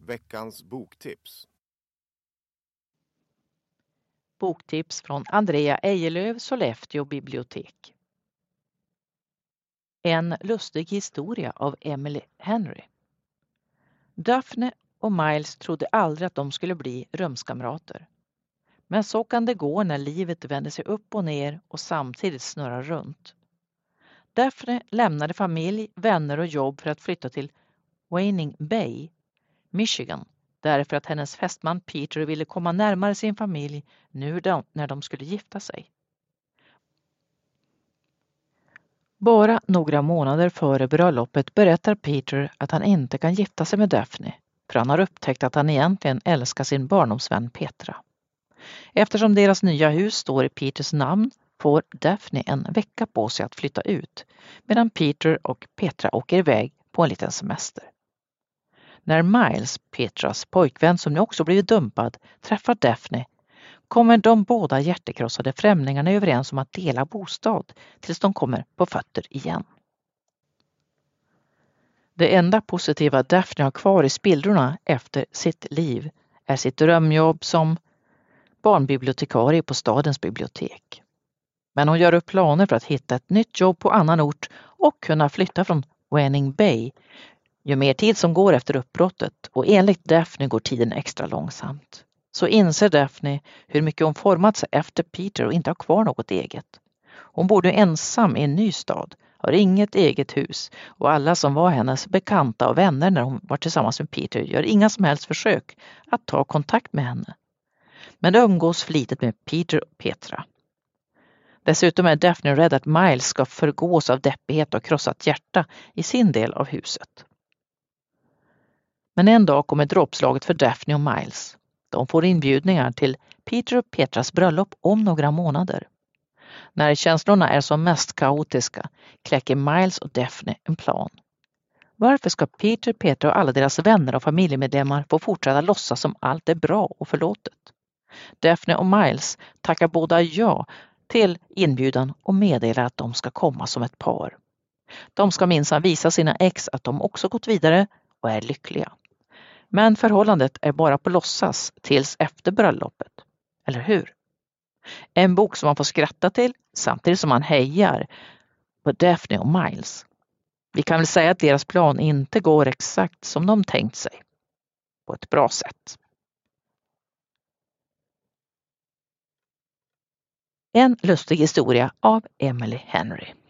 Veckans boktips. Boktips från Andrea Ejelöv, Sollefteå bibliotek. En lustig historia av Emily Henry. Daphne och Miles trodde aldrig att de skulle bli rumskamrater. Men så kan det gå när livet vänder sig upp och ner och samtidigt snurrar runt. Daphne lämnade familj, vänner och jobb för att flytta till Waning Bay, Michigan, därför att hennes fästman Peter ville komma närmare sin familj nu när de skulle gifta sig. Bara några månader före bröllopet berättar Peter att han inte kan gifta sig med Daphne, för han har upptäckt att han egentligen älskar sin barndomsvän Petra. Eftersom deras nya hus står i Peters namn får Daphne en vecka på sig att flytta ut, medan Peter och Petra åker iväg på en liten semester. När Miles, Petras pojkvän som nu också blivit dumpad, träffar Daphne kommer de båda hjärtekrossade främlingarna överens om att dela bostad tills de kommer på fötter igen. Det enda positiva Daphne har kvar i spillrorna efter sitt liv är sitt drömjobb som barnbibliotekarie på stadens bibliotek. Men hon gör upp planer för att hitta ett nytt jobb på annan ort och kunna flytta från Waning Bay ju mer tid som går efter uppbrottet, och enligt Daphne går tiden extra långsamt. Så inser Daphne hur mycket hon format sig efter Peter och inte har kvar något eget. Hon bor nu ensam i en ny stad, har inget eget hus och alla som var hennes bekanta och vänner när hon var tillsammans med Peter gör inga som helst försök att ta kontakt med henne. Men de umgås flitigt med Peter och Petra. Dessutom är Daphne rädd att Miles ska förgås av deppighet och krossat hjärta i sin del av huset. Men en dag kommer dråpslaget för Daphne och Miles. De får inbjudningar till Peter och Petras bröllop om några månader. När känslorna är som mest kaotiska kläcker Miles och Daphne en plan. Varför ska Peter, Petra och alla deras vänner och familjemedlemmar få fortsätta låtsas som allt är bra och förlåtet? Daphne och Miles tackar båda ja till inbjudan och meddelar att de ska komma som ett par. De ska minsann visa sina ex att de också gått vidare och är lyckliga. Men förhållandet är bara på låtsas tills efter bröllopet. Eller hur? En bok som man får skratta till samtidigt som man hejar på Daphne och Miles. Vi kan väl säga att deras plan inte går exakt som de tänkt sig. På ett bra sätt. En lustig historia av Emily Henry.